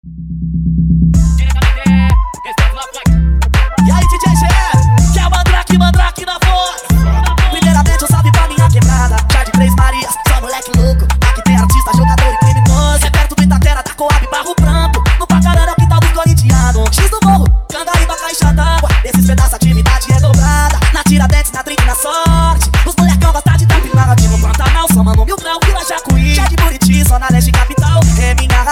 E aí, DJ GE, que é o Mandrake na voz. Primeiramente, um salve pra minha quebrada, já de Três Marias, só moleque louco. Aqui tem artista, jogador e criminoso. É perto do Itaquera, da Coab, Barro Branco. No Pacarana é o quintal dos corintianos. X do Morro, Cangaíba, Caixa d'Água. Desses pedaços, atividade é dobrada. Na Tiradentes, na Drink, na Sorte. Os molecão gostam de tapinar aqui no Pantanal. Só mano Mil Grau, Vila Jacuí. Já de Buriti, só na leste capital. É minha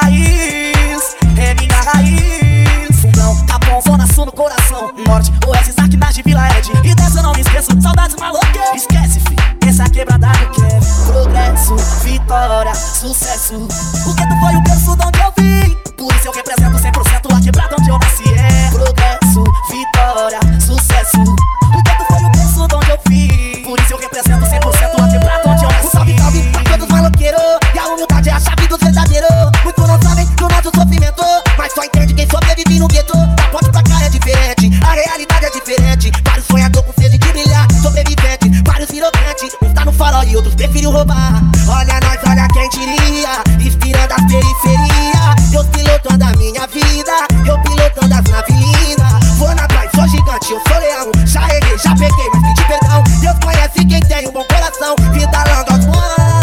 raiz, é minha raiz. Fundão, Capão, Zona Sul no coração. Norte, Oeste, Zaquinaz de Vila Ed. E dessa eu não me esqueço, saudades malucas. Esquece, fi, essa quebrada eu quero. Progresso, vitória, sucesso. O gueto foi o berço de onde eu vim. Por isso eu represento 100% a quebrada onde eu nasci. É progresso, vitória, sucesso. O gueto foi o berço de onde eu vim. Por isso eu represento 100% a quebrada onde eu nasci. Um salve, salve pra todos maloqueiros. E a humildade é a chave dos verdadeiros. Muitos não sabem do nosso sofrimento, mas só entende quem sobrevive no gueto. Da ponte pra cá é diferente, a realidade é diferente. Vários sonhador com sede de brilhar, sobrevivente, vários virocantes. Uns tá no farol e outros preferiram roubar. Olha nós, olha quem diria, inspirando as periferias. Deus pilotando a minha vida, eu pilotando as naves lindas. Vou na paz, sou gigante, eu sou leão. Já errei, já peguei, mas pedi perdão. Deus conhece quem tem um bom coração. Vida longa aos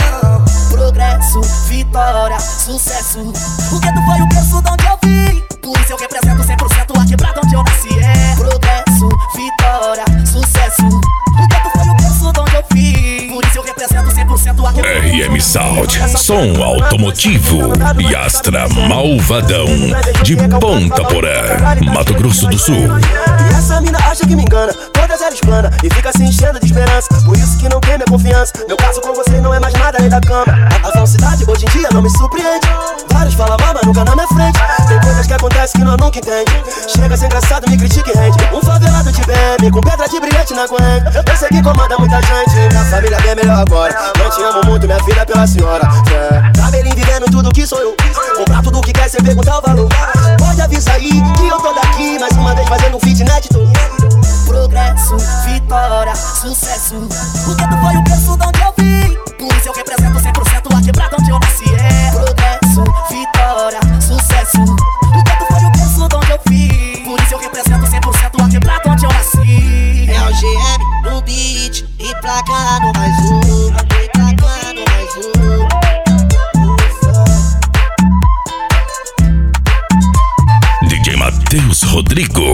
bons. Progresso, vitória, sucesso. O gueto foi o berço de onde eu vim. Por isso eu represento 100% a quebrada onde eu nasci. É progresso, vitória, sucesso. O gueto foi o berço de onde eu vim. Por isso eu represento 100% a quebrada. RM Sound, som automotivo e Astra Malvadão, de Ponta Porã, Mato Grosso do Sul. E essa mina acha que me engana, todas ela explana e fica se enchendo de esperança. Por isso que não tem minha confiança. Meu caso com você não é mais nada além da cama. A falsidade hoje em dia não me surpreende. Vários falam mal, mas nunca na minha frente. Tem coisas que acontecem que nós nunca entende. Chega a ser engraçado, me critica e rende. Um favelado de BM com pedra de brilhante na cueca. Eu sei que comanda muita gente, minha família bem melhor agora. Eu te amo muito, minha vida pela senhora. Cabelinho vivendo tudo que sou eu. Comprar tudo que quer, sem perguntar o valor. Pode avisar aí que eu tô daqui, mais uma vez fazendo um fitnet. Progresso, vitória, sucesso. O gueto foi o berço de onde eu vim. Por isso eu represento 100% a quebrada onde eu nasci. É progresso, vitória, sucesso. O gueto foi o berço de onde eu vim. Por isso eu represento 100% a quebrada onde eu nasci. É o GM no beat e placando mais um. E placando mais um. DJ Matheus Rodrigo,